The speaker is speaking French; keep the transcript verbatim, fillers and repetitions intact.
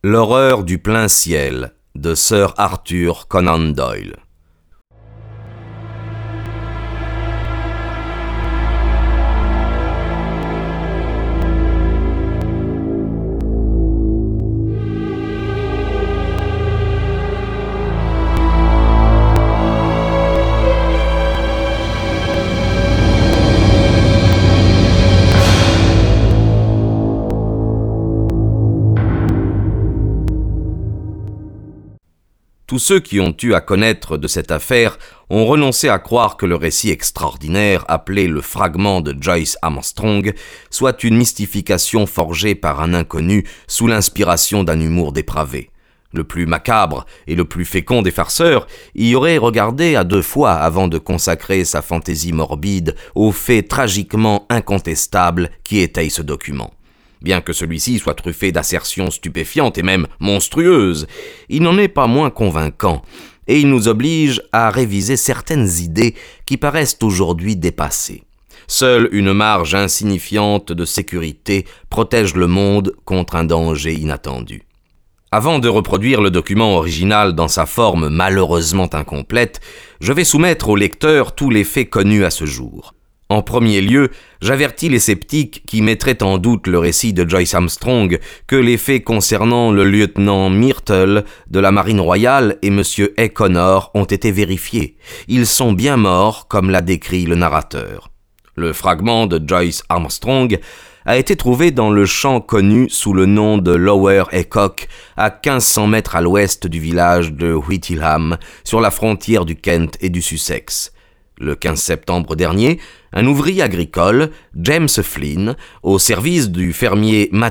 L'horreur du plein ciel de Sir Arthur Conan Doyle. Tous ceux qui ont eu à connaître de cette affaire ont renoncé à croire que le récit extraordinaire appelé le fragment de Joyce Armstrong soit une mystification forgée par un inconnu sous l'inspiration d'un humour dépravé. Le plus macabre et le plus fécond des farceurs y aurait regardé à deux fois avant de consacrer sa fantaisie morbide aux faits tragiquement incontestables qui étayent ce document. Bien que celui-ci soit truffé d'assertions stupéfiantes et même monstrueuses, il n'en est pas moins convaincant, et il nous oblige à réviser certaines idées qui paraissent aujourd'hui dépassées. Seule une marge insignifiante de sécurité protège le monde contre un danger inattendu. Avant de reproduire le document original dans sa forme malheureusement incomplète, je vais soumettre au lecteur tous les faits connus à ce jour. En premier lieu, j'avertis les sceptiques qui mettraient en doute le récit de Joyce Armstrong que les faits concernant le lieutenant Myrtle de la Marine royale et M. A. Connor ont été vérifiés. Ils sont bien morts, comme l'a décrit le narrateur. Le fragment de Joyce Armstrong a été trouvé dans le champ connu sous le nom de Lower Aycock, à quinze cents mètres à l'ouest du village de Whittleham, sur la frontière du Kent et du Sussex. Le quinze septembre dernier, un ouvrier agricole, James Flynn, au service du fermier